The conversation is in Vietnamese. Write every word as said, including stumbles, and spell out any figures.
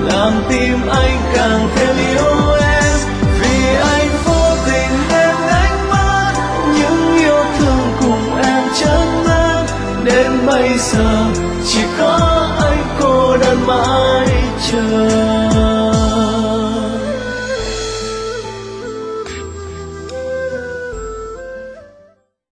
làm tim anh càng thêm yêu em. Vì anh vô tình nên đánh mất những yêu thương cùng em chân ngát. Đến bây giờ chỉ có anh cô đơn mãi chờ.